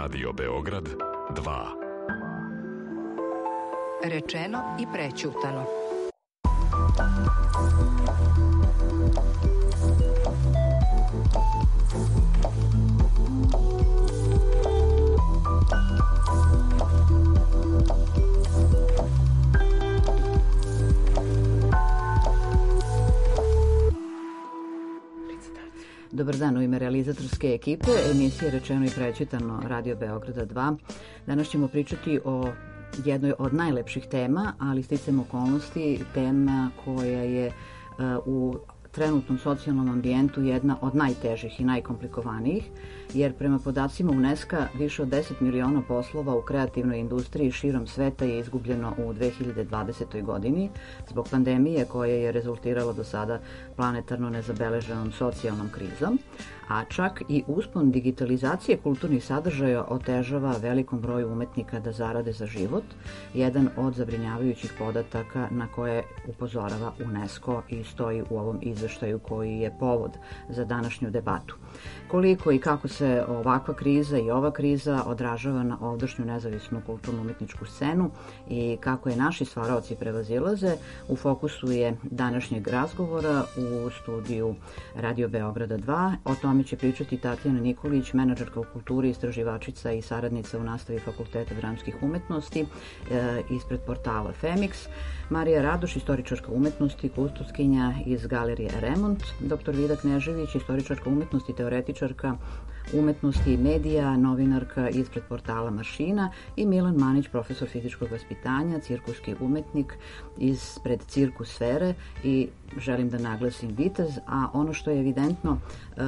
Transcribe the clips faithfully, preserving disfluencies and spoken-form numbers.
Radio Beograd dva. Rečeno i prećutano. Dobar dan, u ime realizatorske ekipe emisije Rečeno i prećutano Radio Beograda dva. Danas ćemo pričati o jednoj od najlepših tema, ali sticajem okolnosti tema koja je uh, u trenutnom socijalnom ambijentu jedna od najtežih i najkomplikovanijih, jer prema podacima UNESCO-a više od deset miliona poslova u kreativnoj industriji širom sveta je izgubljeno u dve hiljade dvadesetoj. godini zbog pandemije koja je rezultirala do sada planetarno nezabeleženom socijalnom krizom, a čak i uspon digitalizacije kulturnih sadržaja otežava velikom broju umetnika da zarade za život, jedan od zabrinjavajućih podataka na koje upozorava UNESCO i stoji u ovom izveštaju koji je povod za današnju debatu. Koliko i kako se ovakva kriza i ova kriza odražava na ovdašnju nezavisnu kulturno-umetničku scenu i kako je naši stvaraoci prevazilaze, u fokusu je današnjeg razgovora u studiju Radio Beograda dva. O tome će pričati Tatjana Nikolić, menadžerka u kulturi, istraživačica i saradnica u nastavi Fakulteta dramskih umetnosti e, ispred portala Femix, Marija Radoš, istoričarka umetnosti, kustoskinja iz Galerije Remont, doktor Vida Knežević, istoričarka umetnosti, teoretičarka umetnosti i medija, novinarka ispred portala Mašina, i Milan Manić, profesor fizičkog vaspitanja, cirkuski umetnik ispred Cirkusfere i želim da naglasim vitez, a ono što je evidentno,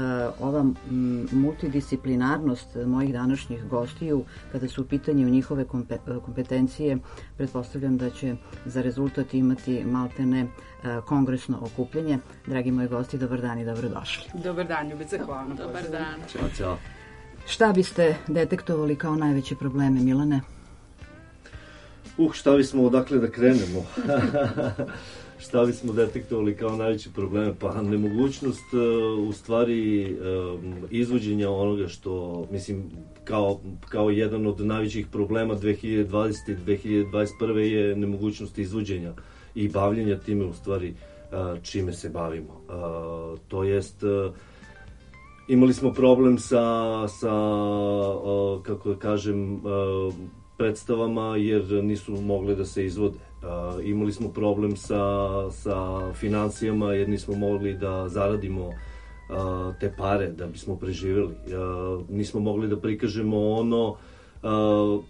ova multidisciplinarnost mojih današnjih gostiju, kada su u pitanju njihove kompetencije, pretpostavljam da će za rezultat imati maltene kongresno okupljanje. Dragi moji gosti, dobar dan i dobrodošli. Dobar dan, Ljubice, hvala. Dobar dan. Ćao, ćao. Šta biste detektovali kao najveće probleme, Milane? Uh, šta bismo, odakle da krenemo? Šta bismo detektovali kao najveće probleme? Pa nemogućnost, u stvari, izvođenja onoga što, mislim, kao, kao jedan od najvećih problema dve hiljade dvadesete i dve hiljade dvadeset prve je nemogućnost izvođenja i bavljenja time, u stvari, čime se bavimo. To jest, imali smo problem sa, sa kako da kažem, predstavama jer nisu mogle da se izvode. Uh, imali smo problem sa, sa financijama jer nismo mogli da zaradimo uh, te pare da bismo preživjeli. Uh, nismo mogli da prikažemo ono uh,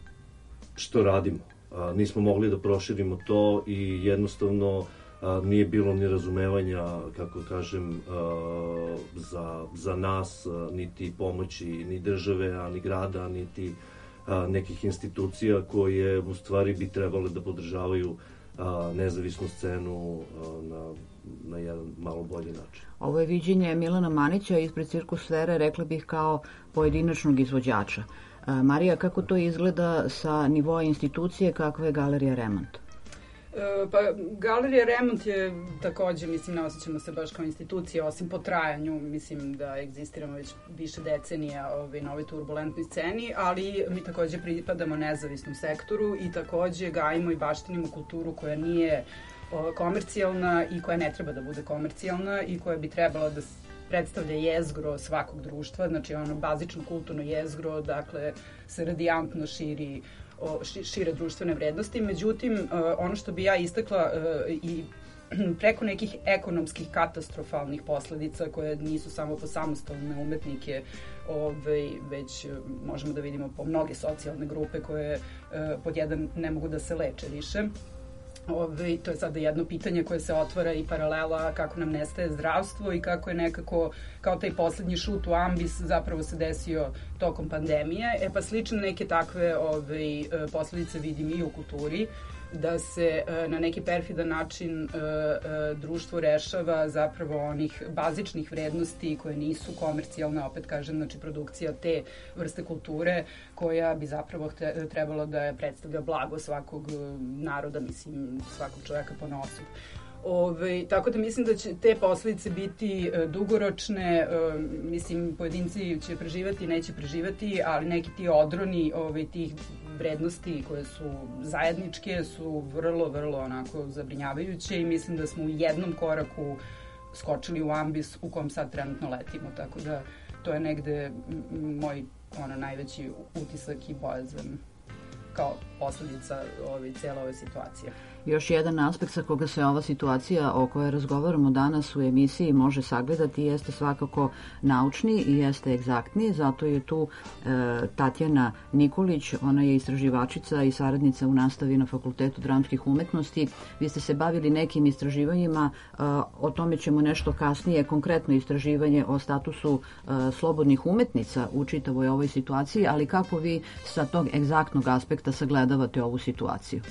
što radimo. Uh, nismo mogli da proširimo to i jednostavno uh, nije bilo ni razumevanja, kako kažem, uh, za, za nas, uh, niti pomoći ni države, a ni grada, niti A, nekih institucija koje u stvari bi trebale da podržavaju a, nezavisnu scenu a, na, na jedan malo bolji način. Ovo je viđenje Milana Manića ispred Cirkusfere, rekla bih, kao pojedinačnog izvođača. A, Marija, kako to izgleda sa nivoa institucije kakva je Galerija Remont? Pa, Galerija Remont je takođe, mislim, ne osjećamo se baš kao institucija, osim po trajanju, mislim da egzistiramo već više decenija ovaj, na ovoj turbulentnoj sceni, ali mi takođe pripadamo nezavisnom sektoru i takođe gajimo i baštinimo kulturu koja nije o, komercijalna i koja ne treba da bude komercijalna i koja bi trebala da predstavlja jezgro svakog društva, znači ono bazično kulturno jezgro, dakle se radijantno širi o šire društvene vrednosti. Međutim, ono što bi ja istakla i preko nekih ekonomskih katastrofalnih posledica koje nisu samo po samostalne umetnike, ovaj, već možemo da vidimo po mnoge socijalne grupe koje pod jedan ne mogu da se leče više. Ove, to je sada jedno pitanje koje se otvara i paralela kako nam nestaje zdravstvo i kako je nekako, kao taj poslednji šut u ambis zapravo se desio tokom pandemije. E pa slične neke takve ove, posledice vidim i u kulturi, da se na neki perfidan način društvo rešava zapravo onih bazičnih vrednosti koje nisu komercijalne, opet kažem, znači produkcija te vrste kulture koja bi zapravo trebalo da predstavlja blago svakog naroda, mislim, svakog čovjeka ponaosob. Ove, tako da mislim da će te posledice biti e, dugoročne, e, mislim pojedinci će preživati, neće preživati, ali neki ti odroni ove, tih vrednosti koje su zajedničke su vrlo, vrlo onako zabrinjavajuće i mislim da smo u jednom koraku skočili u ambis u kom sad trenutno letimo, tako da to je negde moj ono, najveći utisak i bojazan kao posledica ove, cijela ove situacije. Još jedan aspekt sa koga se ova situacija o kojoj razgovaramo danas u emisiji može sagledati jeste svakako naučni i jeste egzaktni, zato je tu e, Tatjana Nikolić, ona je istraživačica i saradnica u nastavi na Fakultetu dramskih umetnosti. Vi ste se bavili nekim istraživanjima, e, o tome ćemo nešto kasnije, konkretno istraživanje o statusu e, slobodnih umetnica u čitavoj ovoj situaciji, ali kako vi sa tog egzaktnog aspekta sagledavate ovu situaciju?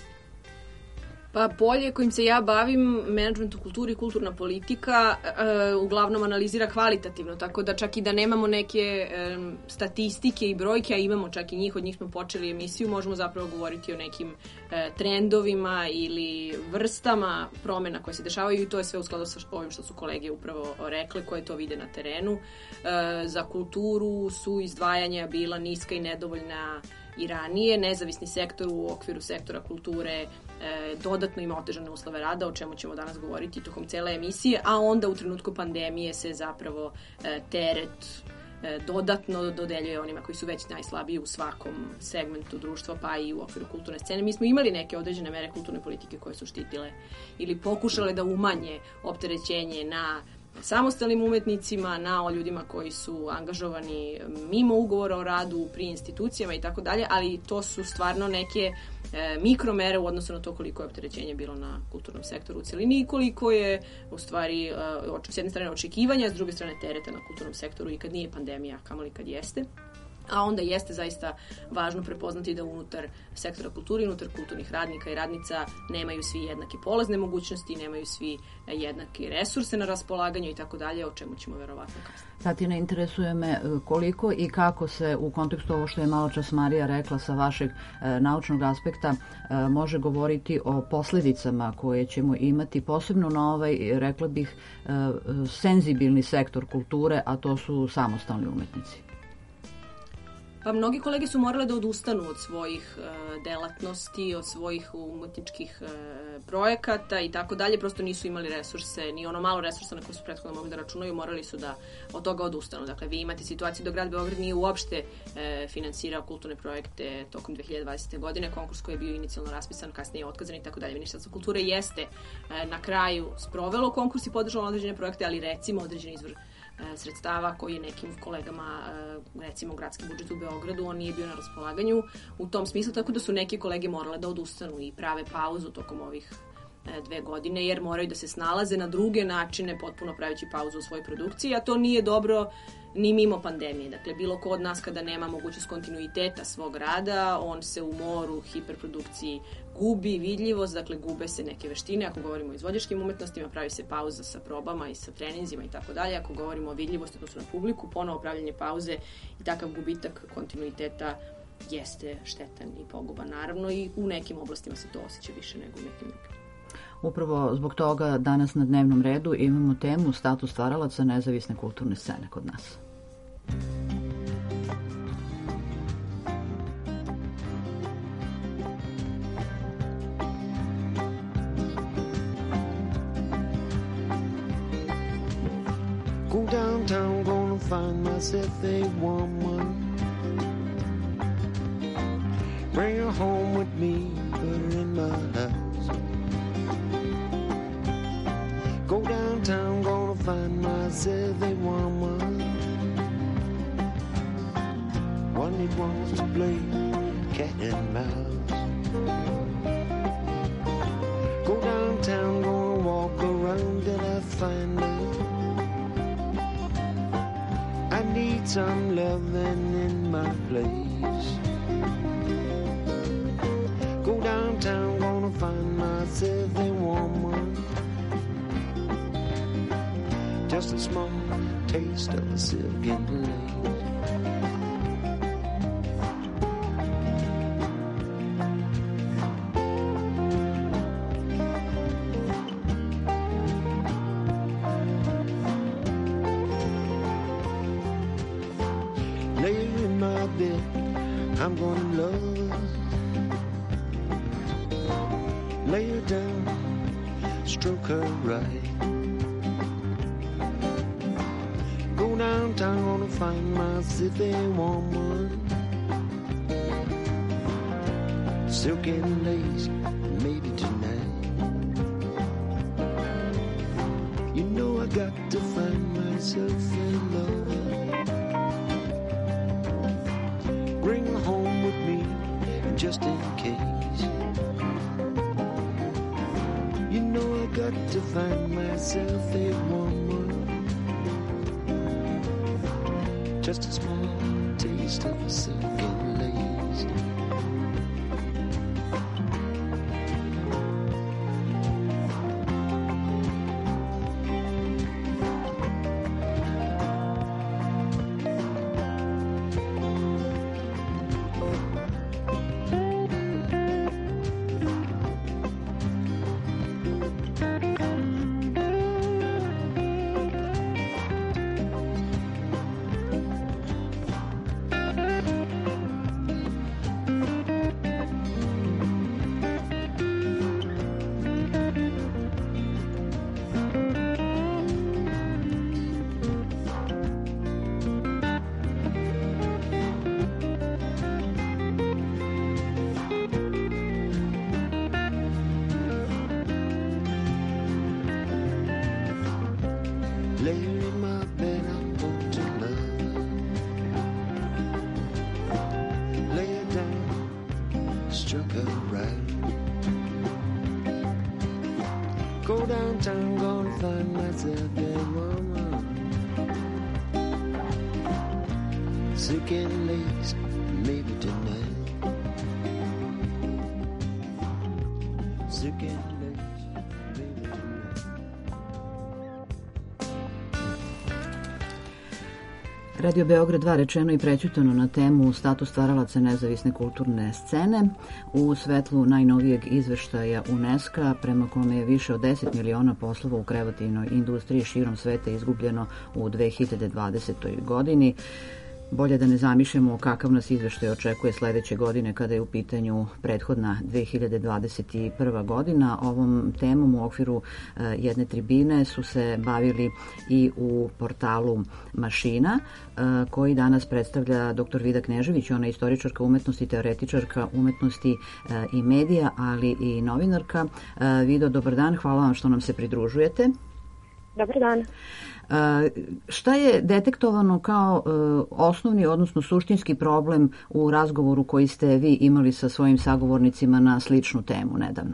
Pa polje kojim se ja bavim, menadžment u kulturi i kulturna politika, e, uglavnom analizira kvalitativno, tako da čak i da nemamo neke e, statistike i brojke, a imamo čak i njih, od njih smo počeli emisiju, možemo zapravo govoriti o nekim e, trendovima ili vrstama promena koje se dešavaju i to je sve u skladu sa ovim što su kolege upravo rekle, koje to vide na terenu. E, za kulturu su izdvajanja bila niska i nedovoljna i ranije. Nezavisni sektor u okviru sektora kulture e, dodatno ima otežane uslove rada, o čemu ćemo danas govoriti tokom cele emisije, a onda u trenutku pandemije se zapravo e, teret e, dodatno dodeljuje onima koji su već najslabiji u svakom segmentu društva, pa i u okviru kulturne scene. Mi smo imali neke određene mere kulturne politike koje su štitile ili pokušale da umanje opterećenje na samostalnim umetnicima, na ljudima koji su angažovani mimo ugovora o radu pri institucijama i tako dalje, ali to su stvarno neke e, mikromere u odnosu na to koliko je opterećenje bilo na kulturnom sektoru u celini i koliko je u stvari e, s jedne strane očekivanja, s druge strane tereta na kulturnom sektoru i kad nije pandemija, kamoli kad jeste. A onda jeste zaista važno prepoznati da unutar sektora kulture, unutar kulturnih radnika i radnica nemaju svi jednake polazne mogućnosti, nemaju svi jednake resurse na raspolaganju i tako dalje, o čemu ćemo verovatno kasnije. Tatjana, interesuje me koliko i kako se u kontekstu ovo što je malo čas Marija rekla sa vašeg e, naučnog aspekta e, može govoriti o posljedicama koje ćemo imati posebno na ovaj, rekla bih, e, senzibilni sektor kulture, a to su samostalni umetnici. Pa mnogi kolege su morale da odustanu od svojih e, delatnosti, od svojih umetničkih e, projekata i tako dalje, prosto nisu imali resurse, ni ono malo resursa na koje su prethodno mogli da računaju, morali su da od toga odustanu. Dakle, vi imate situaciju da grad Beograd nije uopšte e, finansirao kulturne projekte tokom dve hiljade dvadesete. godine, konkurs koji je bio inicijalno raspisan, kasnije je otkazan i tako dalje. Ministarstvo kulture jeste e, na kraju sprovelo konkurs i podržalo određene projekte, ali recimo određeni izvor sredstava koji je nekim kolegama, recimo gradski budžet u Beogradu, on nije bio na raspolaganju u tom smislu, tako da su neki kolege morale da odustanu i prave pauzu tokom ovih dve godine, jer moraju da se snalaze na druge načine, potpuno pravići pauzu u svojoj produkciji, a to nije dobro ni mimo pandemije. Dakle, bilo ko od nas kada nema mogućnost kontinuiteta svog rada, on se u moru, hiperprodukciji gubi vidljivost, dakle gube se neke veštine. Ako govorimo o izvođačkim umetnostima, pravi se pauza sa probama i sa treninzima i tako dalje. Ako govorimo o vidljivosti, odnosno na publiku, ponovo pravljanje pauze i takav gubitak kontinuiteta jeste štetan i poguban. Naravno, i u nekim oblastima se to osjeća više nego u nekim drugim. Upravo zbog toga danas na dnevnom redu imamo temu status stvaralaca nezavisne kulturne scene kod nas. Go downtown, gonna find myself a woman. Bring her home with me, put her in my house. Go downtown, gonna find myself a woman. One that wants to play cat and mouse. Go downtown, gonna walk around till I find her. I need some loving in my place. Go downtown, gonna find myself a woman. Just a small taste of a silken lace. I'm gonna love. Lay her down, stroke her right. Go downtown, gonna find myself a woman. Silk and lace, maybe tonight. You know I got to find myself a lover. Bring her home with me, just in case. You know I got to find myself a woman. Just a small taste of a silk and lace. Go downtown, gonna find myself a woman. Silk and lace, maybe tonight. Silk and lace, maybe tonight. Radio Beograd dva rečeno i prećutano na temu status stvaralaca nezavisne kulturne scene u svetlu najnovijeg izveštaja UNESCO prema kome je više od deset miliona poslova u kreativnoj industriji širom sveta izgubljeno u dve hiljade dvadesetoj. godini. Bolje da ne zamišljamo kakav nas izveštaj očekuje sledeće godine kada je u pitanju prethodna dve hiljade dvadeset prva. godina. Ovom temom u okviru jedne tribine su se bavili i u portalu Mašina, koji danas predstavlja doktor Vida Knežević. Ona je istoričarka umetnosti, teoretičarka umetnosti i medija, ali i novinarka. Vido, dobar dan, hvala vam što nam se pridružujete. Dobar dan. Uh, šta je detektovano kao uh, osnovni, odnosno suštinski problem u razgovoru koji ste vi imali sa svojim sagovornicima na sličnu temu nedavno?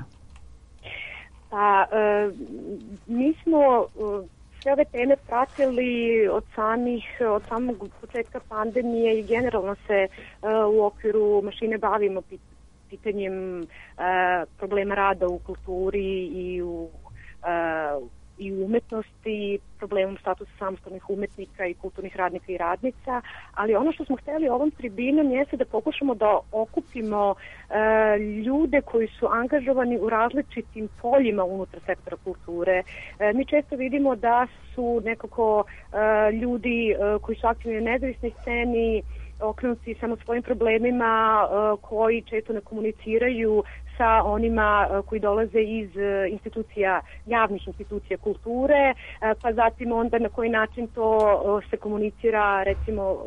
Pa, uh, mi smo uh, sve ove teme pratili od samih, od samog početka pandemije i generalno se uh, u okviru Mašine bavimo pit, pitanjem uh, problema rada u kulturi i u uh, i u umetnosti, problemom statusa samostalnih umetnika i kulturnih radnika i radnica, ali ono što smo hteli ovom tribinom jeste da pokušamo da okupimo e, ljude koji su angažovani u različitim poljima unutar sektora kulture. E, mi često vidimo da su nekako e, ljudi e, koji su aktivni na nezavisnoj sceni okrenuti samo svojim problemima, e, koji često ne komuniciraju sa onima koji dolaze iz institucija, javnih institucija kulture, pa zatim onda na koji način to se komunicira recimo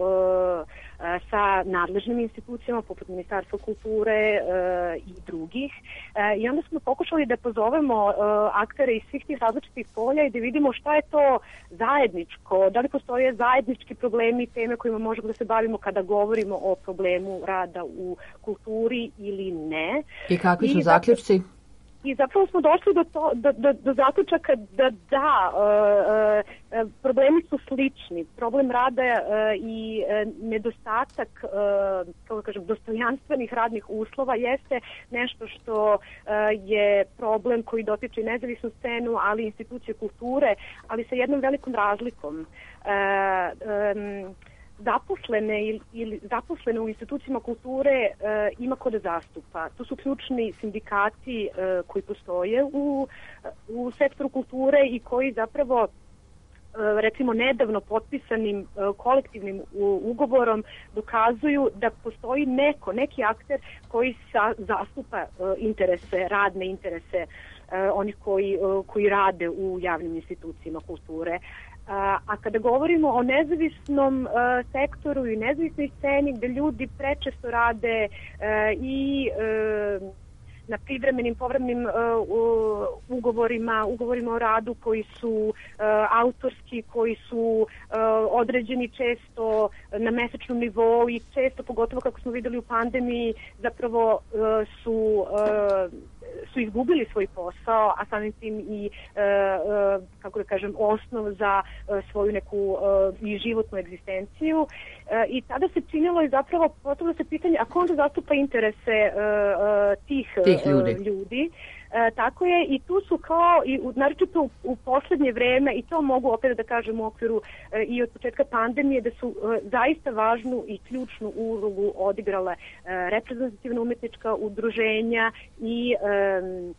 sa nadležnim institucijama poput Ministarstva kulture i drugih. I onda smo pokušali da pozovemo aktere iz svih tih različitih polja i da vidimo šta je to zajedničko, da li postoje zajednički problemi i teme kojima možemo da se bavimo kada govorimo o problemu rada u kulturi ili ne. I kakvi su zaključci? I zapravo smo došli do, to, do, do, do zaključaka da da, uh, uh, problemi su slični. Problem rada uh, i uh, nedostatak uh, kako da kažem, dostojanstvenih radnih uslova jeste nešto što uh, je problem koji dotiče nezavisnu scenu, ali i institucije kulture, ali sa jednom velikom razlikom. Uh, um, zaposlene ili zaposlene u institucijama kulture e, ima ko da zastupa. To su ključni sindikati e, koji postoje u, u sektoru kulture i koji zapravo e, recimo nedavno potpisanim kolektivnim ugovorom dokazuju da postoji neko, neki akter koji sa, zastupa interese, radne interese onih koji, koji rade u javnim institucijama kulture. A kada govorimo o nezavisnom uh, sektoru i nezavisnoj sceni gde ljudi prečesto rade uh, i uh, na privremenim, povremenim uh, ugovorima, ugovorima o radu koji su uh, autorski, koji su uh, određeni često na mesečnom nivou i često, pogotovo kako smo videli u pandemiji, zapravo uh, su uh, su izgubili svoj posao, a samim tim i, e, e, kako da kažem, osnov za e, svoju neku e, i životnu egzistenciju. E, I tada se činilo i zapravo postavilo se pitanje, a ko onda zastupa interese e, e, tih, tih ljudi? E, ljudi? E, tako je, i tu su kao, i u, naročito u, u poslednje vreme, i to mogu opet da kažem u okviru e, i od početka pandemije, da su e, zaista važnu i ključnu ulogu odigrale e, reprezentativna umetnička udruženja i e,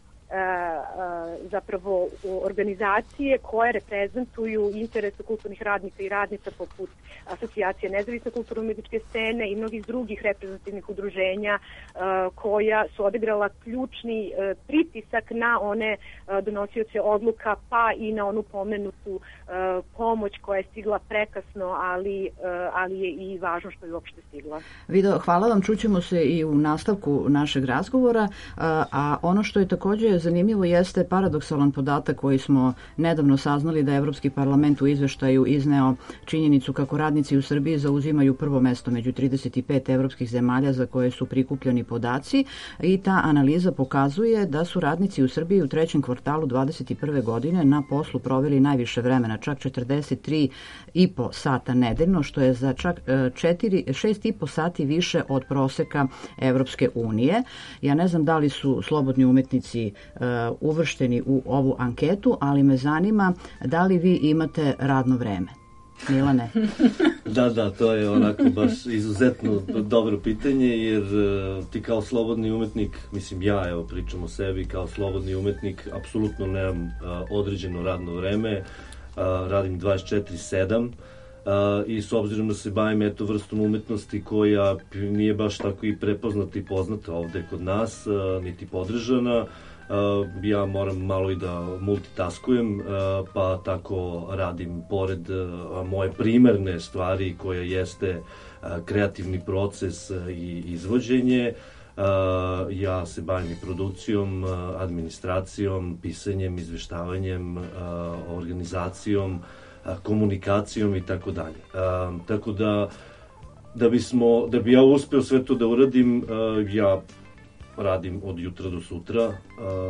zapravo organizacije koje reprezentuju interese kulturnih radnika i radnica poput Asocijacije nezavisne kulturno-umetničke scene i mnogih drugih reprezentativnih udruženja koja su odigrala ključni pritisak na one donosioce odluka pa i na onu pomenutu pomoć koja je stigla prekasno, ali, ali je i važno što je uopšte stigla. Vido, hvala vam, čućemo se i u nastavku našeg razgovora, a ono što je takođe zanimljivo jeste paradoksalan podatak koji smo nedavno saznali da je Evropski parlament u izveštaju izneo činjenicu kako radnici u Srbiji zauzimaju prvo mesto među trideset pet evropskih zemalja za koje su prikupljeni podaci i ta analiza pokazuje da su radnici u Srbiji u trećem kvartalu dvadeset prve godine na poslu proveli najviše vremena, čak četrdeset tri i po sata nedeljno, što je za čak šest i po sati više od proseka Evropske unije. Ja ne znam da li su slobodni umetnici uh, uvršteni u ovu anketu, ali me zanima da li vi imate radno vreme. Milane? Da, da, to je onako baš izuzetno dobro pitanje, jer uh, ti kao slobodni umetnik, mislim ja, evo pričam o sebi, kao slobodni umetnik, apsolutno nemam uh, određeno radno vreme, uh, radim dvadeset četiri sedam uh, i s obzirom da se bavim eto vrstom umetnosti koja nije baš tako i prepoznata i poznata ovde kod nas, uh, niti podržana, Uh, ja moram malo i da multitaskujem, uh, pa tako radim pored uh, moje primerne stvari koja jeste uh, kreativni proces uh, i izvođenje. Uh, ja se bavim i produkcijom, uh, administracijom, pisanjem, izveštavanjem, uh, organizacijom, uh, komunikacijom i tako dalje. Uh, tako da, da bismo, da bi ja uspeo sve to da uradim, uh, ja radim od jutra do sutra uh,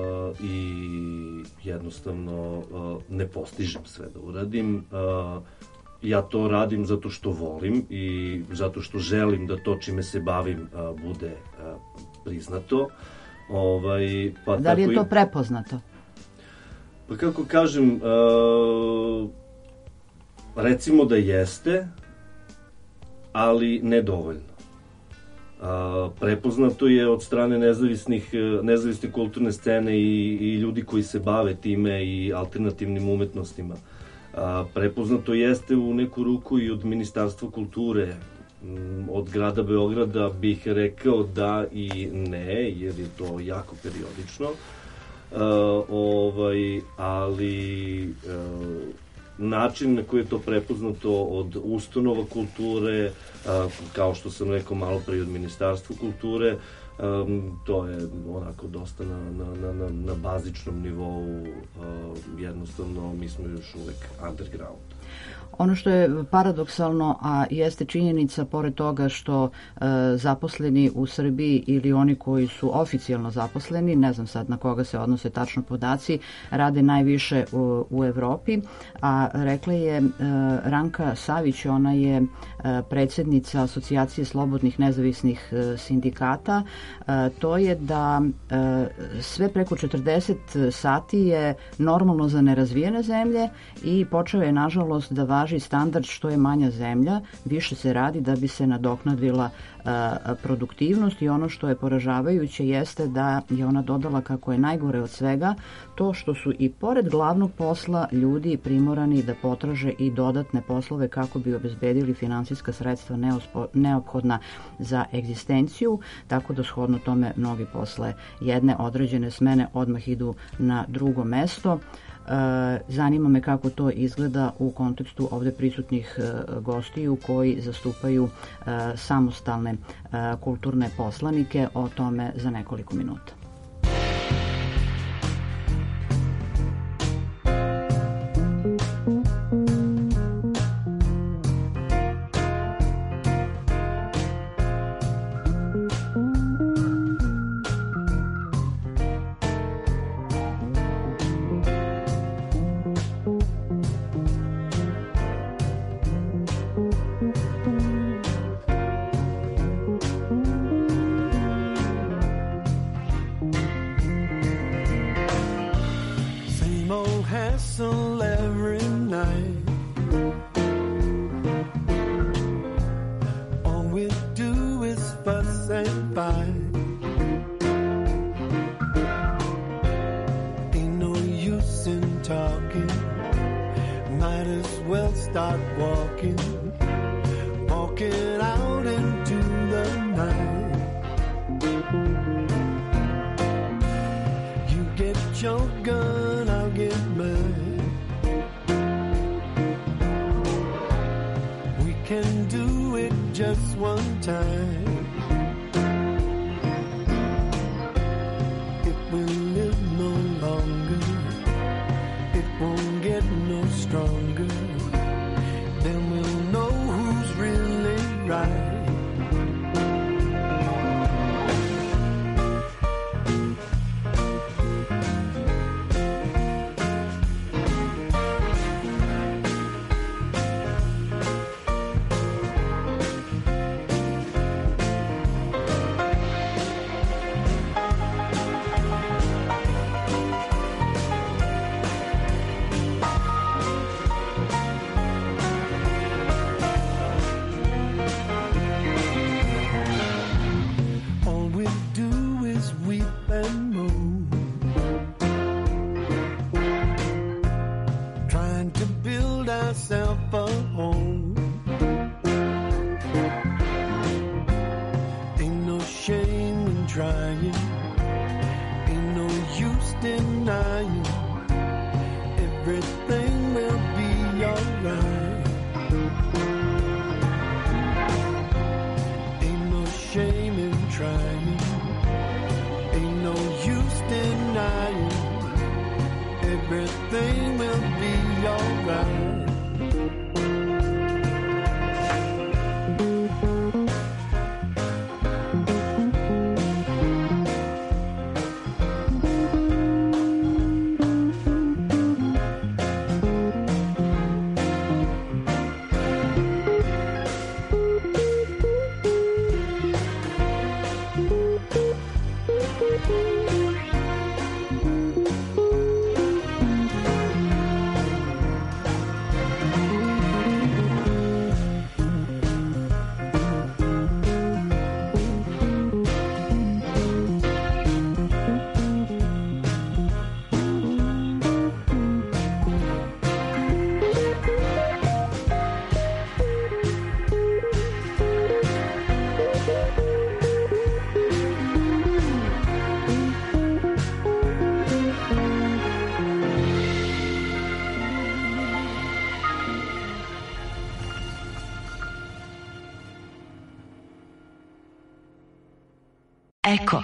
i jednostavno uh, ne postižem sve da uradim. Uh, ja to radim zato što volim i zato što želim da to čime se bavim uh, bude uh, priznato. Ovaj, pa da li je to i... prepoznato? Pa kako kažem, uh, recimo da jeste, ali nedovoljno. A, prepoznato je od strane nezavisnih, nezavisne kulturne scene i, i ljudi koji se bave time i alternativnim umetnostima. A, prepoznato jeste u neku ruku i od Ministarstva kulture, od grada Beograda bih rekao da i ne, jer je to jako periodično. A, ovaj, ali a, način na koji je to prepoznato od ustanova kulture, kao što sam rekao malo pre od Ministarstva kulture, to je onako dosta na, na, na, na bazičnom nivou, jednostavno mi smo još uvek underground. Ono što je paradoksalno, a jeste činjenica, pored toga što e, zaposleni u Srbiji ili oni koji su oficijalno zaposleni, ne znam sad na koga se odnose tačno podaci, rade najviše u, u Evropi, a rekla je e, Ranka Savić, ona je e, predsjednica Asocijacije slobodnih nezavisnih e, sindikata, e, to je da e, sve preko četrdeset sati je normalno za nerazvijene zemlje i počeo je nažalost da važi standard što je manja zemlja, više se radi da bi se nadoknadila produktivnost i ono što je poražavajuće jeste da je ona dodala kako je najgore od svega to što su i pored glavnog posla ljudi primorani da potraže i dodatne poslove kako bi obezbedili finansijska sredstva neophodna za egzistenciju, tako da shodno tome mnogi posle jedne određene smene odmah idu na drugo mesto. Zanima me kako to izgleda u kontekstu ovde prisutnih gostiju koji zastupaju samostalne kulturne poslanike, o tome za nekoliko minuta. Eko.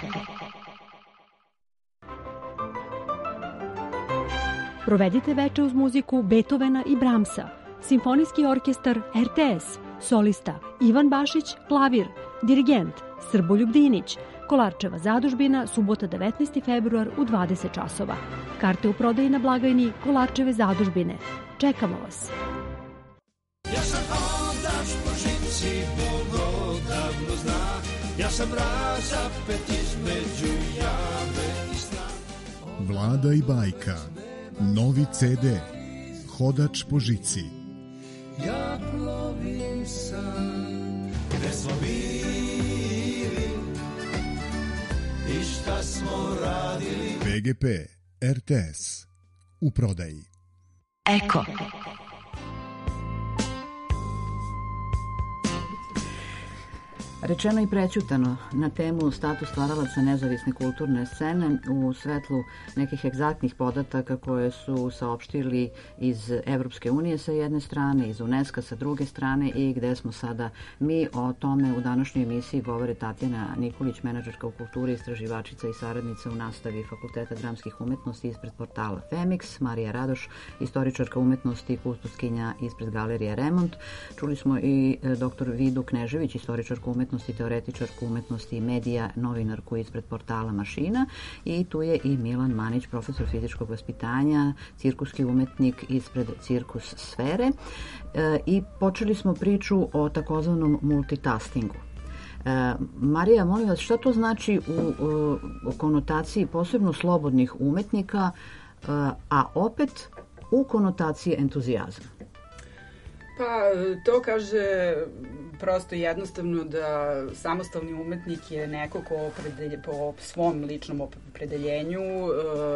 Provedite veče uz muziku Beethovena i Brahmsa, Simfonijski orkestar R T S, solista Ivan Bašić, klavir, dirigent Srboljub Dinić, Kolarčeva zadužbina, subota devetnaesti februar u dvadeset časova. Karte u prodaji na blagajni Kolarčeve zadužbine. Čekamo vas. Ja sam hodač po žici, Bog odavno zna. Ja sam razapet između jave i sna. Vlada i bajka. Novi C D. Hodač po žici. Ja plovim sam. gde smo bili i šta smo radili. P G P R T S u prodaji. Eko. Rečeno i prećutano na temu status stvaralaca nezavisne kulturne scene u svetlu nekih egzaktnih podataka koje su saopštili iz Evropske unije sa jedne strane, iz UNESCO sa druge strane i gde smo sada mi. O tome u današnjoj emisiji govore Tatjana Nikolić, menadžerka u kulturi, istraživačica i saradnica u nastavi Fakulteta dramskih umetnosti ispred portala Femix, Marija Radoš, istoričarka umetnosti i kustoskinja ispred galerije Remont. Čuli smo i doktor Vidu Knežević, istoričarku umetnosti, teoretičarku umetnosti i medija, novinarku ispred portala Mašina, i tu je i Milan Manić, profesor fizičkog vaspitanja, cirkuski umetnik ispred Cirkus Sfere, e, i počeli smo priču o takozvanom multitaskingu. E, Marija, molim vas, šta to znači u, u, u konotaciji posebno slobodnih umetnika, e, a opet u konotaciji entuzijazma? Pa, to kaže prosto jednostavno da samostalni umetnik je neko ko opredelje, po svom ličnom opredeljenju e,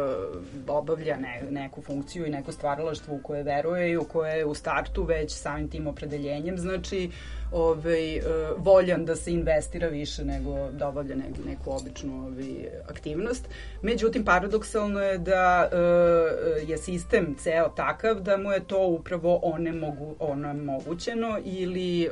obavlja ne, neku funkciju i neko stvaralaštvo u koje veruje i u koje je u startu već samim tim opredeljenjem, znači ovaj, e, voljan da se investira više nego da obavlja ne, neku običnu ovaj, aktivnost. Međutim, paradoksalno je da e, je sistem ceo takav da mu je to upravo onemogu, onemogućeno ili e,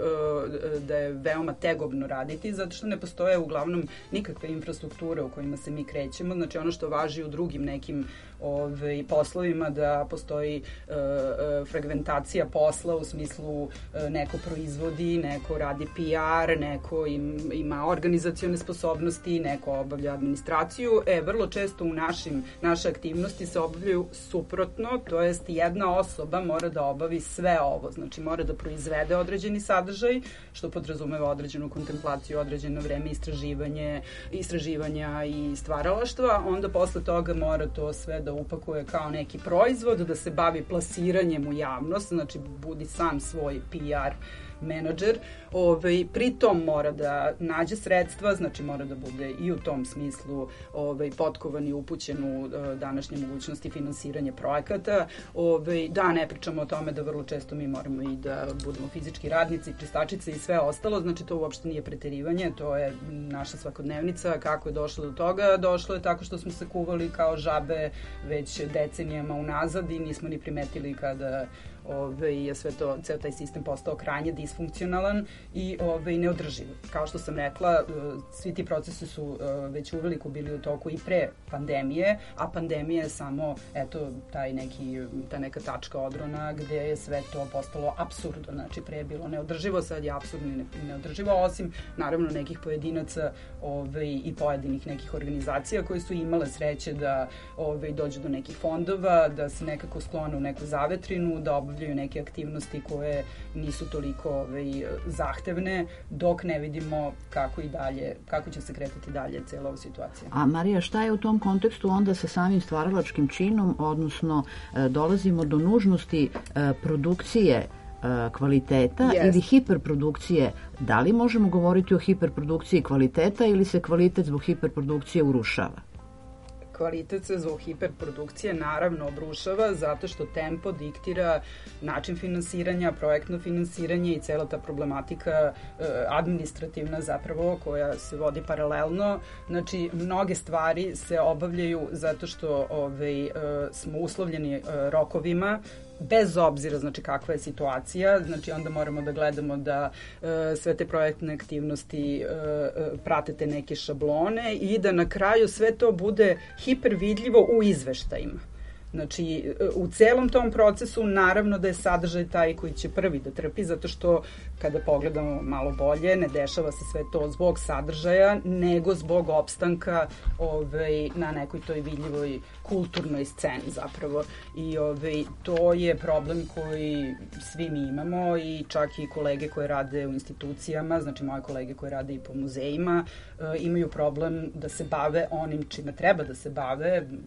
da je veoma tegobno raditi, zato što ne postoje uglavnom nikakve infrastrukture u kojima se mi krećemo. Znači ono što važi u drugim nekim ovaj, poslovima, da postoji e, e, fragmentacija posla u smislu e, neko proizvodi, neko radi P R, neko im, ima organizacione sposobnosti, neko obavlja administraciju. E, vrlo često u našim, naše aktivnosti se obavljaju suprotno, to jest jedna osoba mora da obavi sve ovo, znači mora da proizvede određeni sadržaj, što podrazumeva određenu kontemplaciju, određeno vreme istraživanje, istraživanja i stvaralaštva, onda posle toga mora to sve da upakuje kao neki proizvod, da se bavi plasiranjem u javnost, znači budi sam svoj P R menadžer, ovaj, pritom mora da nađe sredstva, znači mora da bude i u tom smislu ovaj, potkovan i upućen u uh, današnje mogućnosti finansiranja projekata. Ovaj, da, ne pričamo o tome da vrlo često mi moramo i da budemo fizički radnici, čistačice i sve ostalo, znači to uopšte nije preterivanje, to je naša svakodnevnica. Kako je došlo do toga? Došlo je tako što smo se kuvali kao žabe već decenijama unazad i nismo ni primetili kada Ove, je sve to, ceo taj sistem postao krajnje disfunkcionalan i ove, neodrživ. Kao što sam rekla, svi ti procesi su već uveliko bili u toku i pre pandemije, a pandemija je samo, eto, taj neki, ta neka tačka odrona gde je sve to postalo apsurdno. Znači, pre je bilo neodrživo, sad je apsurdno i neodrživo, osim, naravno, nekih pojedinaca ove, i pojedinih nekih organizacija koje su imale sreće da ove, dođu do nekih fondova, da se nekako sklone u neku zavetrinu, da obavljaju neke aktivnosti koje nisu toliko ovaj, zahtevne, dok ne vidimo kako i dalje, kako će se kretati dalje cela ova situacija. A Marija, šta je u tom kontekstu onda sa samim stvaralačkim činom, odnosno dolazimo do nužnosti produkcije kvaliteta yes. ili hiperprodukcije? Da li možemo govoriti o hiperprodukciji kvaliteta ili se kvalitet zbog hiperprodukcije urušava? Kvalitet se zbog hiperprodukcije naravno obrušava zato što tempo diktira način finansiranja, projektno finansiranje i cela ta problematika e, administrativna zapravo koja se vodi paralelno. Znači, mnoge stvari se obavljaju zato što ovaj, e, smo uslovljeni e, rokovima, bez obzira, znači, kakva je situacija, znači, onda moramo da gledamo da e, sve te projektne aktivnosti e, e, prate te neke šablone i da na kraju sve to bude hipervidljivo u izveštajima. Znači, u celom tom procesu naravno da je sadržaj taj koji će prvi da trpi, zato što kada pogledamo malo bolje, ne dešava se sve to zbog sadržaja, nego zbog opstanka ovaj, na nekoj toj vidljivoj kulturnoj sceni zapravo. I ovaj, to je problem koji svi mi imamo i čak i kolege koje rade u institucijama, znači moje kolege koje rade i po muzejima, imaju problem da se bave onim čime treba da se bave,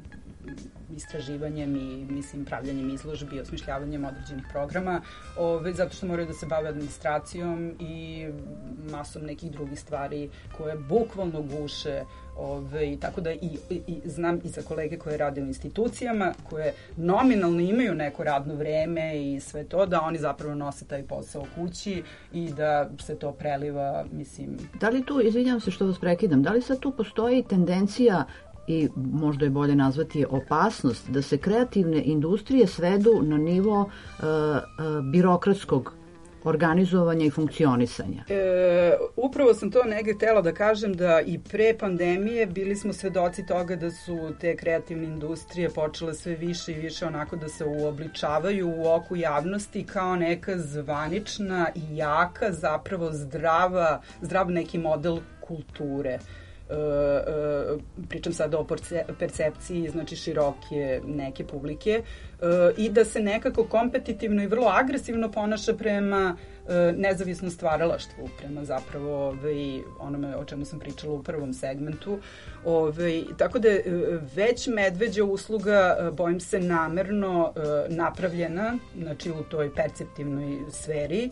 istraživanjem i, mislim, pravljanjem izložbi, osmišljavanjem određenih programa, ove, zato što moraju da se bave administracijom i masom nekih drugih stvari koje bukvalno guše. Ove, tako da i, i, i znam i za kolege koje rade u institucijama, koje nominalno imaju neko radno vreme i sve to, da oni zapravo nose taj posao kući i da se to preliva, mislim... Da li tu, izvinjam se što vas prekidam, da li sad tu postoji tendencija i možda je bolje nazvati opasnost da se kreativne industrije svedu na nivo uh, uh, birokratskog organizovanja i funkcionisanja? E, upravo sam to negde htela da kažem da i pre pandemije bili smo svedoci toga da su te kreativne industrije počele sve više i više onako da se uobličavaju u oku javnosti kao neka zvanična i jaka, zapravo zdrava, zdrav neki model kulture. Uh, uh, pričam sada o percepciji, znači široke neke publike, uh, i da se nekako kompetitivno i vrlo agresivno ponaša prema uh, nezavisnom stvaralaštvu, prema zapravo ovaj, onome o čemu sam pričala u prvom segmentu. Ovaj, tako da je već medveđa usluga, uh, bojim se, namerno uh, napravljena, znači u toj perceptivnoj sferi.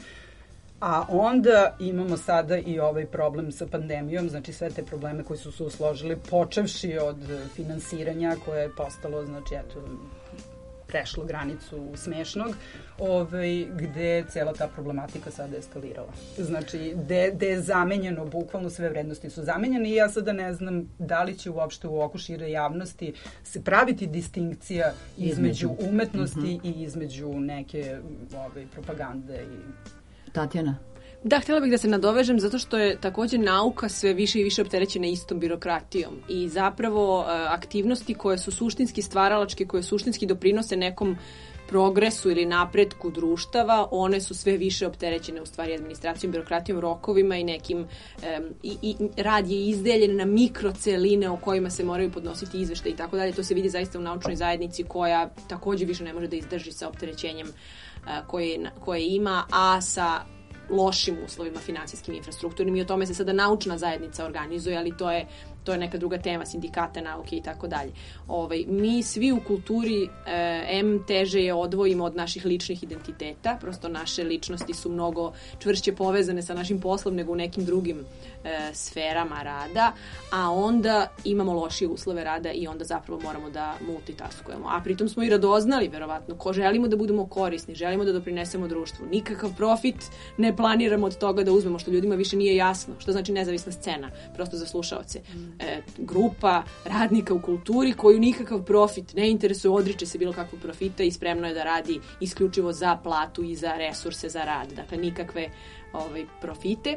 A onda imamo sada i ovaj problem sa pandemijom, znači sve te probleme koji su se usložili, počevši od finansiranja koje je postalo, znači eto, prešlo granicu smešnog, ovaj, gde je cela ta problematika sada eskalirala. Znači, gde, gde je zamenjeno, bukvalno sve vrednosti su zamenjene i ja sada ne znam da li će uopšte u oku šire javnosti se praviti distinkcija između umetnosti mm-hmm. i između neke ovaj, propagande i... Tatjana? Da, htjela bih da se nadovežem zato što je također nauka sve više i više opterećena istom birokratijom i zapravo aktivnosti koje su suštinski stvaralačke, koje suštinski doprinose nekom progresu ili napretku društava, one su sve više opterećene u stvari administracijom, birokratijom, rokovima i nekim um, i, i rad je izdeljen na mikroceline o kojima se moraju podnositi izveštaji i tako dalje. To se vidi zaista u naučnoj zajednici koja također više ne može da izdrži sa opterećenjem uh, koje, koje ima, a sa lošim uslovima finansijskim i infrastrukturnim i o tome se sada naučna zajednica organizuje, ali to je to je neka druga tema, sindikata nauke i tako dalje. Ovaj, mi svi u kulturi eh, em teže je odvojimo od naših ličnih identiteta, prosto naše ličnosti su mnogo čvršće povezane sa našim poslom nego u nekim drugim eh, sferama rada, a onda imamo lošije uslove rada i onda zapravo moramo da multitaskujemo. A pritom smo i radoznali, verovatno, ko želimo da budemo korisni, želimo da doprinesemo društvu. Nikakav profit ne planiramo od toga da uzmemo, što ljudima više nije jasno. Što znači nezavisna scena, prosto za slušaoce. E, grupa radnika u kulturi koju nikakav profit ne interesuje, odriče se bilo kakvog profita i spremno je da radi isključivo za platu i za resurse za rad. Dakle, nikakve ovaj, profite.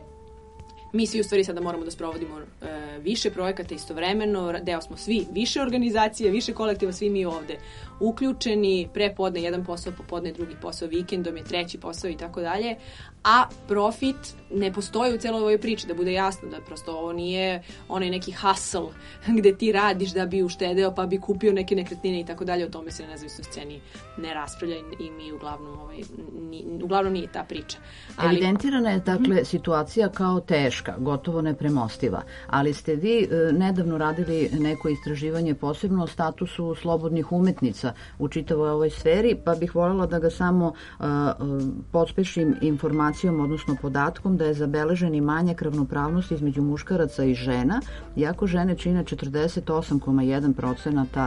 Mi svi u stvari sada moramo da sprovodimo e, više projekata istovremeno, deo smo svi više organizacije, više kolektiva, svi mi ovde uključeni, prepodne jedan posao, popodne drugi posao, vikendom je treći posao i tako dalje, a profit ne postoji u celoj ovoj priči, da bude jasno da prosto ovo nije onaj neki hustle gde ti radiš da bi uštedeo pa bi kupio neke nekretnine i tako dalje, o tome se na nezavisnoj sceni ne raspravlja i mi uglavnom, ovaj, ni, uglavnom nije ta priča. Ali... Evidentirana je dakle mm. situacija kao teška, gotovo nepremostiva, ali ste vi e, nedavno radili neko istraživanje posebno o statusu slobodnih umetnica u čitavoj ovoj sferi, pa bih voljela da ga samo e, podspešim informacijom, odnosno podatkom da je zabeležen i manjak ravnopravnosti između muškaraca i žena, iako žene čine četrdeset osam zarez jedan procenata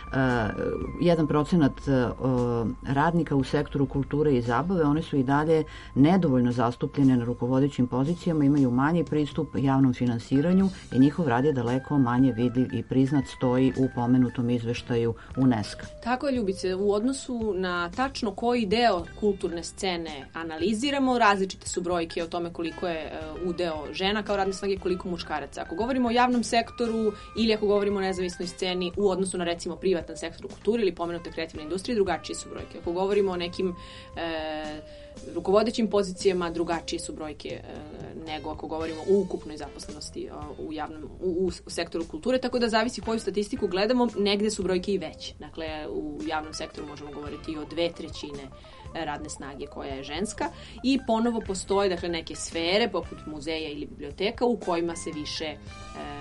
jedan procenat radnika u sektoru kulture i zabave, one su i dalje nedovoljno zastupljene na rukovodećim pozicijama, imaju manji pristup javnom finansiranju i njihov rad je daleko manje vidljiv i priznat, stoji u pomenutom izveštaju UNESCO. Tako je, Ljubice, u odnosu na tačno koji deo kulturne scene analiziramo, različite su brojke o tome koliko je udeo žena kao radne snage, koliko muškaraca. Ako govorimo o javnom sektoru ili ako govorimo o nezavisnoj sceni u odnosu na recimo privatan sektor u kulturi ili pomenute kreativne industrije, drugačije su brojke. Ako govorimo o nekim e, rukovodećim pozicijama, drugačije su brojke e, nego ako govorimo o ukupnoj zaposlenosti o, u, javnom, u, u sektoru kulture, tako da zavisi koju statistiku gledamo, negde su brojke i veće. Dakle, u javnom sektoru možemo govoriti i o dve trećine radne snage koja je ženska i ponovo postoje dakle, neke sfere poput muzeja ili biblioteka u kojima se više e,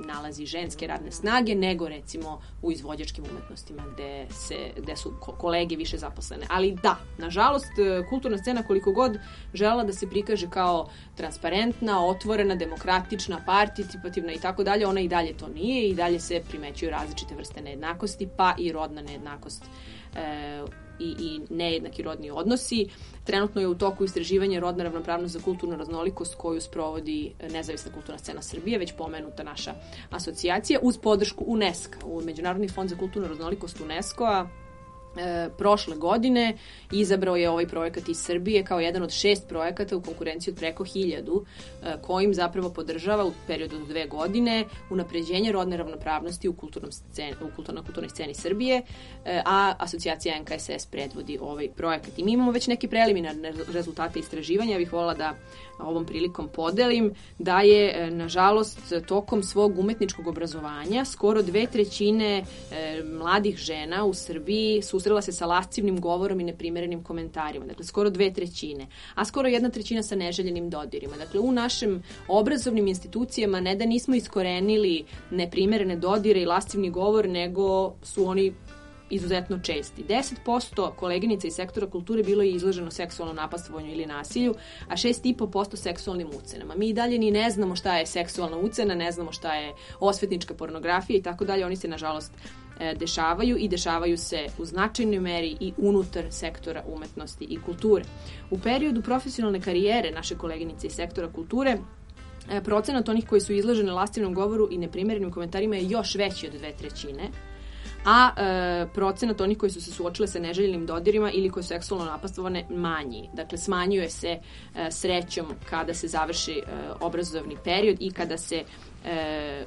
nalazi ženske radne snage, nego recimo u izvođačkim umetnostima gde, se, gde su ko- kolege više zaposlene. Ali da, nažalost, kulturna scena koliko god žela da se prikaže kao transparentna, otvorena, demokratična, participativna i tako dalje, ona i dalje to nije i dalje se primećuju različite vrste nejednakosti, pa i rodna nejednakost e, i, i nejednaki rodni odnosi. Trenutno je u toku istraživanje rodna ravnopravnost za kulturnu raznolikost koju sprovodi Nezavisna kulturna scena Srbije, već pomenuta naša asocijacija, uz podršku UNESCO. U Međunarodni fond za kulturnu raznolikost UNESCO-a E, prošle godine izabrao je ovaj projekat iz Srbije kao jedan od šest projekata u konkurenciji od preko hiljadu e, kojim zapravo podržava u periodu od dve godine unapređenje rodne ravnopravnosti u, kulturnom sceni, u kulturno, kulturnoj sceni Srbije, e, a asocijacija N K S S predvodi ovaj projekat. I mi imamo već neke preliminarne rezultate istraživanja, ja bih voljela da ovom prilikom podelim, da je, nažalost, tokom svog umetničkog obrazovanja skoro dve trećine e, mladih žena u Srbiji susrela se sa lascivnim govorom i neprimerenim komentarima. Dakle, skoro dve trećine. A skoro jedna trećina sa neželjenim dodirima. Dakle, u našim obrazovnim institucijama ne da nismo iskorenili neprimerene dodire i lascivni govor, nego su oni izuzetno česti. deset posto koleginica iz sektora kulture bilo je izloženo seksualnom napastovanju ili nasilju, a šest i po posto seksualnim ucenama. Mi i dalje ni ne znamo šta je seksualna ucena, ne znamo šta je osvetnička pornografija i tako dalje. Oni se, nažalost, dešavaju i dešavaju se u značajnoj meri i unutar sektora umetnosti i kulture. U periodu profesionalne karijere naše koleginice iz sektora kulture procenat onih koji su izloženi lascivnom govoru i neprimerenim komentarima je još veći od dve trećine, a e, procenat onih koji su se suočile sa neželjenim dodirima ili koji su seksualno napastovane manji. Dakle, smanjuje se e, srećom kada se završi e, obrazovni period i kada se e, e,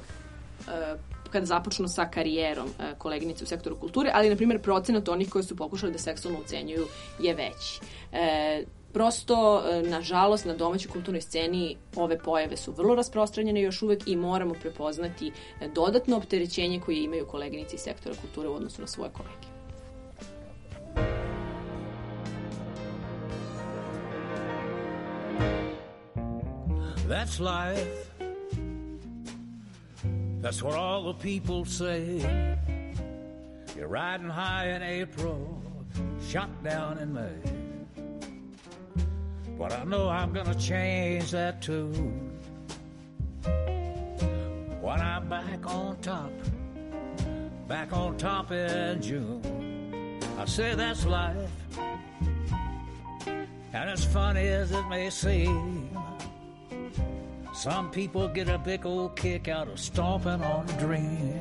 kada započnu sa karijerom e, koleginice u sektoru kulture, ali, na primjer, procenat onih koji su pokušali da seksualno ucenjuju je veći. E, Prosto, nažalost, na domaćoj kulturnoj sceni ove pojave su vrlo rasprostranjene još uvek i moramo prepoznati dodatno opterećenje koje imaju koleginici iz sektora kulture u odnosu na svoje kolege. That's life. That's what all the people say. You're riding high in April, shot down in May. But I know I'm gonna change that too. When I'm back on top, back on top in June, I say that's life. And as funny as it may seem, some people get a big old kick out of stomping on a dream.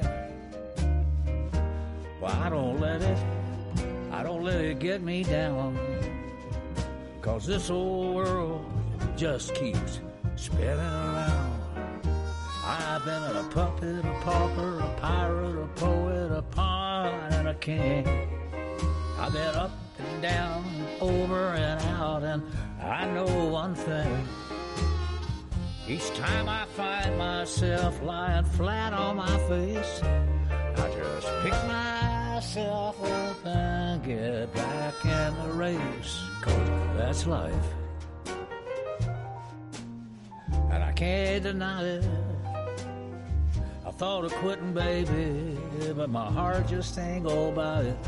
Well, I don't let it, I don't let it get me down. 'Cause this old world just keeps spinning around. I've been a puppet, a pauper, a pirate, a poet, a pawn, and a king. I've been up and down, over and out, and I know one thing. Each time I find myself lying flat on my face, I just pick myself up and get back in the race. 'Cause that's life. And I can't deny it. I thought of quitting, baby, but my heart just ain't go about it.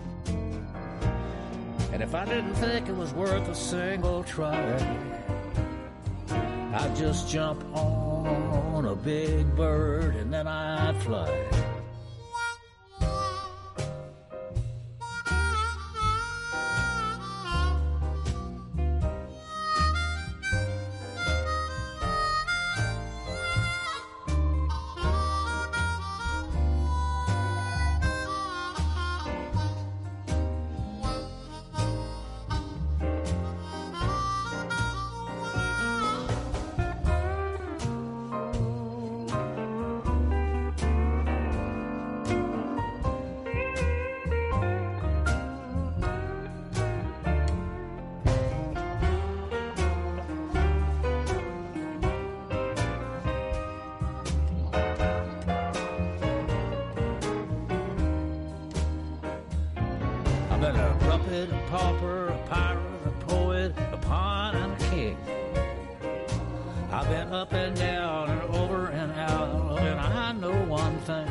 And if I didn't think it was worth a single try, I'd just jump on a big bird and then I'd fly. been a puppet, a pauper, a pirate, a poet, a pawn, and a king. I've been up and down and over and out and I know one thing.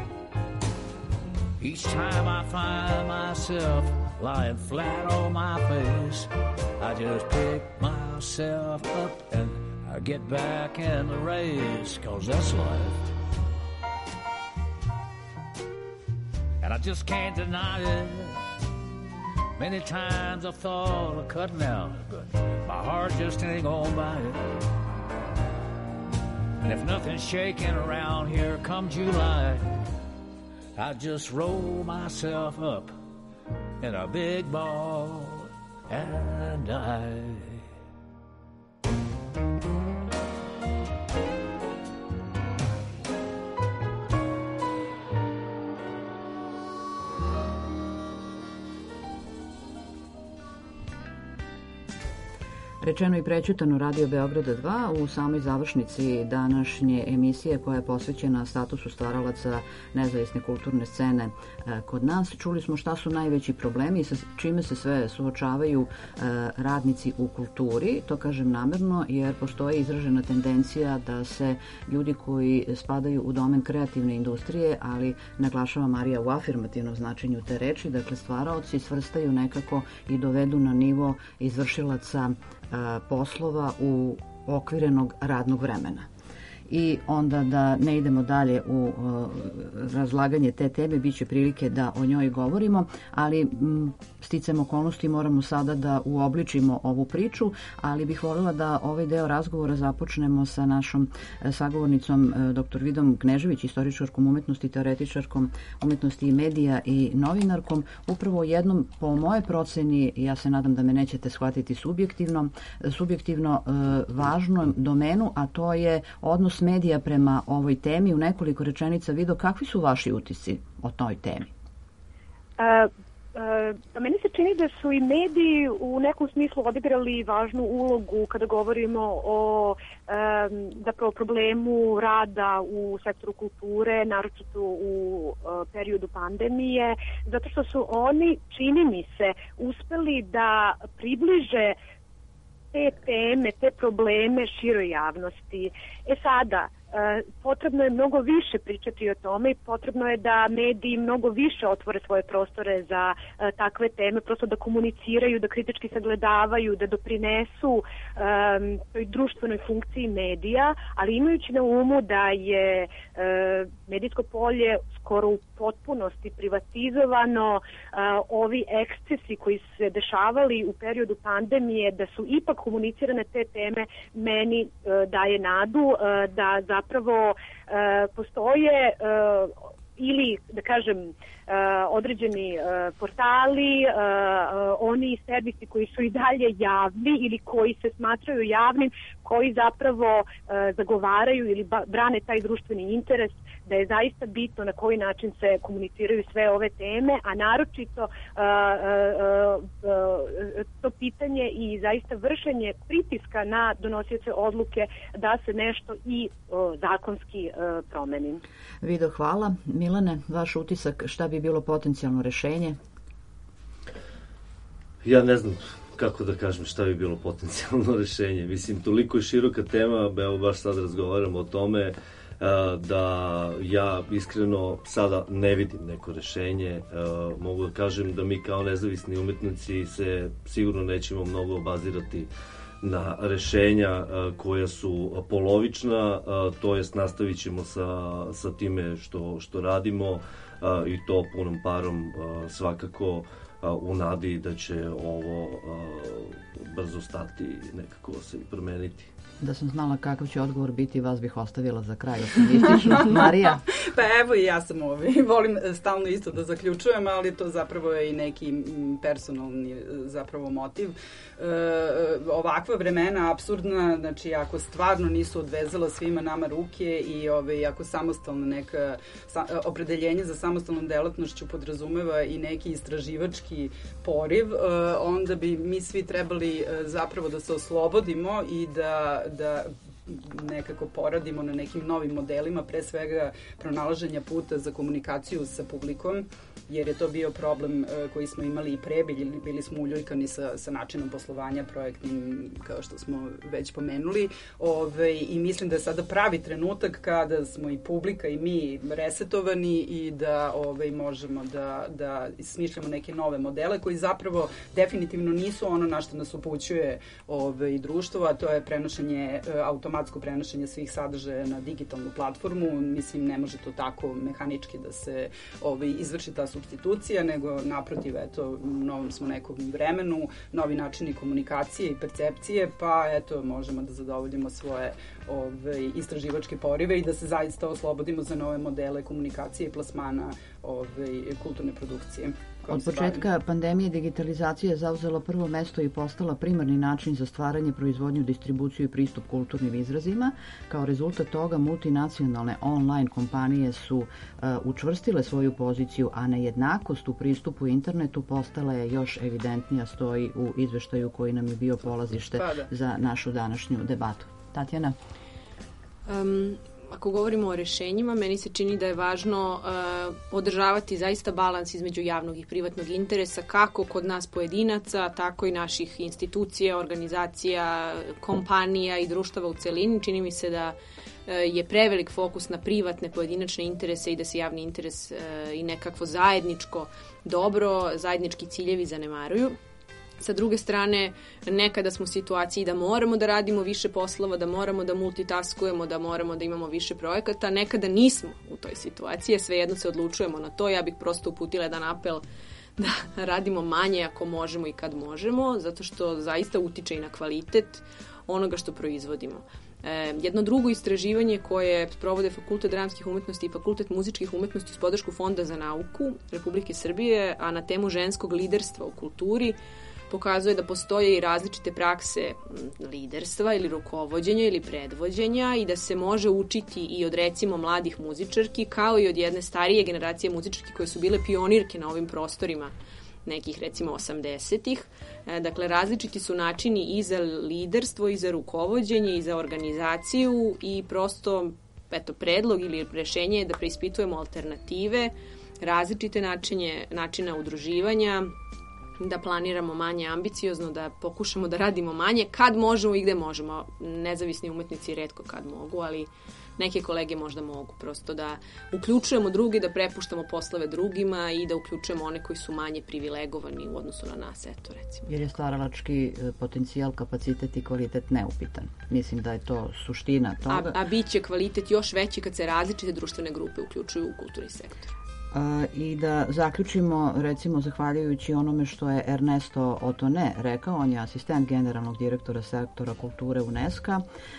Each time I find myself lying flat on my face, I just pick myself up and I get back in the race, 'cause that's life. And I just can't deny it. Many times I've thought of cutting out, but my heart just ain't gonna buy it. And if nothing's shaking around here come July, I just roll myself up in a big ball and die. Rečeno i prećutano Radio Beograda dva u samoj završnici današnje emisije koja je posvećena statusu stvaralaca nezavisne kulturne scene kod nas. Čuli smo šta su najveći problemi i sa čime se sve suočavaju radnici u kulturi. To kažem namerno jer postoji izražena tendencija da se ljudi koji spadaju u domen kreativne industrije, ali naglašava Marija u afirmativnom značenju te reči, dakle stvaraoci svrstaju nekako i dovedu na nivo izvršilaca poslova u okvirenog radnog vremena. I onda da ne idemo dalje u uh, razlaganje te teme, bit će prilike da o njoj govorimo, ali m, sticam okolnosti moramo sada da uobličimo ovu priču, ali bih voljela da ovaj deo razgovora započnemo sa našom sagovornicom dr. Vidom Knežević, istoričarkom umetnosti, teoretičarkom umetnosti i medija i novinarkom, upravo jednom, po moje proceni, ja se nadam da me nećete shvatiti subjektivno, subjektivno uh, važnom domenu, a to je odnos medija prema ovoj temi. U nekoliko rečenica, Vido, kakvi su vaši utisci o toj temi? A, a, meni se čini da su i mediji u nekom smislu odigrali važnu ulogu kada govorimo o a, zapravo problemu rada u sektoru kulture, naročito u a, periodu pandemije, zato što su oni, čini mi se, uspeli da približe te teme, te probleme široj javnosti. E sada, potrebno je mnogo više pričati o tome i potrebno je da mediji mnogo više otvore svoje prostore za takve teme, prosto da komuniciraju, da kritički sagledavaju, da doprinesu um, toj društvenoj funkciji medija, ali imajući na umu da je uh, medijsko polje skoro u potpunosti privatizovano, uh, ovi ekscesi koji su se dešavali u periodu pandemije, da su ipak komunicirane te teme, meni uh, daje nadu uh, da zapravo uh, postoje uh, ili, da kažem, uh, određeni uh, portali, uh, uh, oni servisi koji su i dalje javni ili koji se smatraju javnim, koji zapravo uh, zagovaraju ili ba- brane taj društveni interes, da je zaista bitno na koji način se komuniciraju sve ove teme, a naročito uh, uh, uh, to pitanje i zaista vršenje pritiska na donosioce odluke da se nešto i uh, zakonski uh, promeni. Vido, hvala. Milane, vaš utisak, šta bi bilo potencijalno rešenje? Ja ne znam kako da kažem šta bi bilo potencijalno rešenje. Mislim, toliko je široka tema, evo baš sad razgovaramo o tome, da ja iskreno sada ne vidim neko rešenje. Mogu da kažem da mi kao nezavisni umetnici se sigurno nećemo mnogo obazirati na rešenja koja su polovična, to jest nastavit ćemo sa, sa time što, što radimo i to punom parom svakako u nadi da će ovo brzo stati i nekako se promeniti. Da sam znala kakav će odgovor biti, vas bih ostavila za kraj optimistično. Marija? Pa evo i ja sam ovaj, volim stalno isto da zaključujem, ali to zapravo je i neki personalni zapravo motiv. E, ovakva vremena apsurdna, znači ako stvarno nisu odvezala svima nama ruke i ovaj, ako samostalna neka sa, opredeljenje za samostalnom delatnošću podrazumeva i neki istraživački poriv, e, onda bi mi svi trebali e, zapravo da se oslobodimo i da da nekako poradimo na nekim novim modelima, pre svega pronalaženja puta za komunikaciju sa publikom, jer je to bio problem uh, koji smo imali i pre, bili, bili smo uljuljkani sa, sa načinom poslovanja projektnim, kao što smo već pomenuli. Ove, I mislim da je sada pravi trenutak kada smo i publika i mi resetovani i da ove, možemo da, da smišljamo neke nove modele koji zapravo definitivno nisu ono na što nas upućuje ove, društvo, a to je prenošenje, automatsko prenošenje svih sadržaja na digitalnu platformu. Mislim, ne može to tako mehanički da se ove, izvrši ta substitucija, nego naprotiv, eto, u novom smo nekom vremenu, novi načini komunikacije i percepcije, pa eto, možemo da zadovoljimo svoje ove, istraživačke porive i da se zaista oslobodimo za nove modele komunikacije i plasmana ove, kulturne produkcije. Od početka pandemije digitalizacija je zauzela prvo mesto i postala primarni način za stvaranje, proizvodnju, distribuciju i pristup kulturnim izrazima. Kao rezultat toga multinacionalne online kompanije su uh, učvrstile svoju poziciju, a nejednakost u pristupu internetu postala je još evidentnija, stoji u izveštaju koji nam je bio polazište pa da. za našu današnju debatu. Tatjana? Um, Ako govorimo o rešenjima, meni se čini da je važno uh, održavati zaista balans između javnog i privatnog interesa, kako kod nas pojedinaca, tako i naših institucija, organizacija, kompanija i društava u celini. Čini mi se da uh, je prevelik fokus na privatne pojedinačne interese i da se javni interes uh, i nekakvo zajedničko dobro, zajednički ciljevi zanemaruju. Sa druge strane, nekada smo u situaciji da moramo da radimo više poslova, da moramo da multitaskujemo, da moramo da imamo više projekata. Nekada nismo u toj situaciji, svejedno se odlučujemo na to. Ja bih prosto uputila jedan apel da radimo manje ako možemo i kad možemo, zato što zaista utiče i na kvalitet onoga što proizvodimo. E, jedno drugo istraživanje koje sprovode Fakultet dramskih umetnosti i Fakultet muzičkih umetnosti uz podršku Fonda za nauku Republike Srbije, a na temu ženskog liderstva u kulturi, pokazuje da postoje i različite prakse liderstva ili rukovođenja ili predvođenja i da se može učiti i od recimo mladih muzičarki kao i od jedne starije generacije muzičarki koje su bile pionirke na ovim prostorima nekih recimo osamdesetih. Dakle, različiti su načini i za liderstvo i za rukovođenje i za organizaciju i prosto eto, predlog ili rešenje je da preispitujemo alternative, različite načine, načina udruživanja, da planiramo manje ambiciozno, da pokušamo da radimo manje kad možemo i gde možemo. Nezavisni umetnici retko kad mogu, ali neke kolege možda mogu. Prosto da uključujemo drugi, da prepuštamo poslove drugima i da uključujemo one koji su manje privilegovani u odnosu na nas, eto recimo. Jer je stvaralački potencijal, kapacitet i kvalitet neupitan. Mislim da je to suština toga. A, a bit će kvalitet još veći kad se različite društvene grupe uključuju u kulturni sektor. I da zaključimo, recimo, zahvaljujući onome što je Ernesto Otone rekao, on je asistent generalnog direktora sektora kulture UNESCO,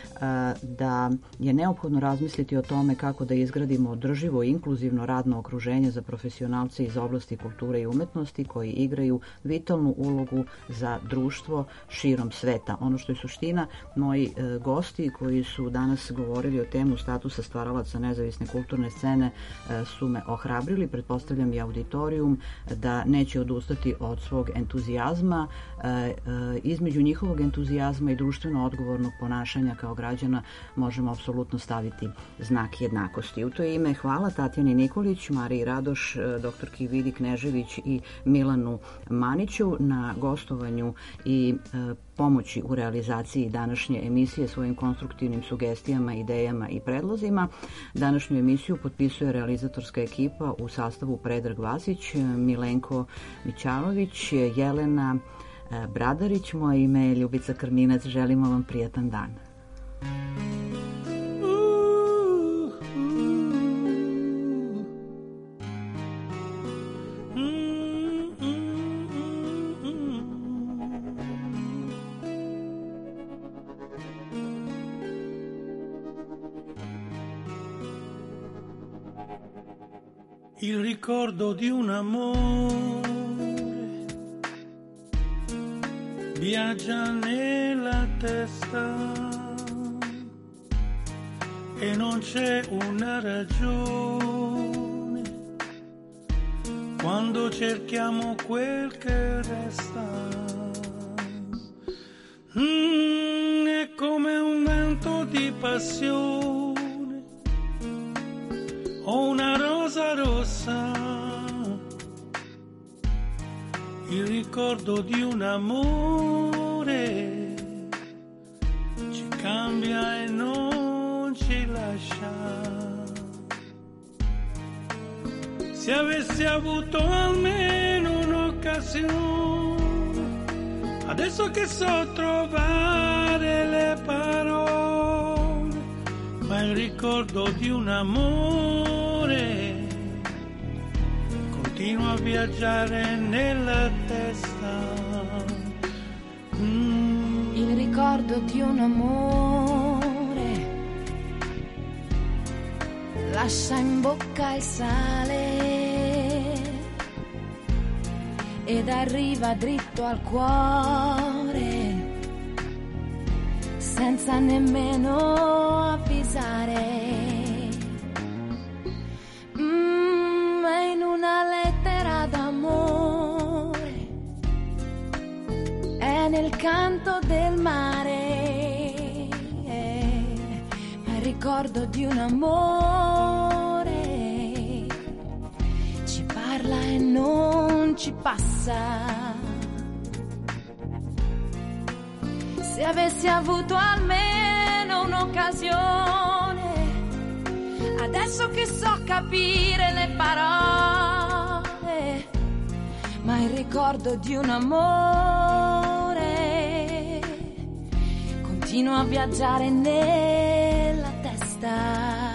da je neophodno razmisliti o tome kako da izgradimo održivo i inkluzivno radno okruženje za profesionalce iz oblasti kulture i umetnosti koji igraju vitalnu ulogu za društvo širom sveta. Ono što je suština, moji gosti koji su danas govorili o temu statusa stvaralaca nezavisne kulturne scene su me ohrabrili, pretpostavljam i auditorijum, da neće odustati od svog entuzijazma. E, e, između njihovog entuzijazma i društveno odgovornog ponašanja kao građana možemo apsolutno staviti znak jednakosti. U to ime hvala Tatjani Nikolić, Mariji Radoš, doktorki Vidi Knežević i Milanu Maniću na gostovanju i e, pomoći u realizaciji današnje emisije svojim konstruktivnim sugestijama, idejama i predlozima. Današnju emisiju potpisuje realizatorska ekipa u sastavu Predrag Vasić, Milenko Mićalović, Jelena Bradarić. Moje ime je Ljubica Krminac. Želimo vam prijatan dan. Il ricordo di un amore viaggia nella testa e non c'è una ragione quando cerchiamo quel che resta. Mm, è come un vento di di passione, ho una rosa rossa, il ricordo di un amore ci cambia e non ci lascia. Se avessi avuto almeno un'occasione, adesso che so trovare le parole, ma il ricordo di un amore continua a viaggiare nella testa. Mm. Il ricordo di un amore lascia in bocca il sale ed arriva dritto al cuore senza nemmeno avvisare. Mm, è in una lettera d'amore, è nel canto del mare, ma il ricordo di un amore ci parla e non ci passa. Se avessi avuto almeno un'occasione, adesso che so capire le parole, ma il ricordo di un amore continua a viaggiare nella testa.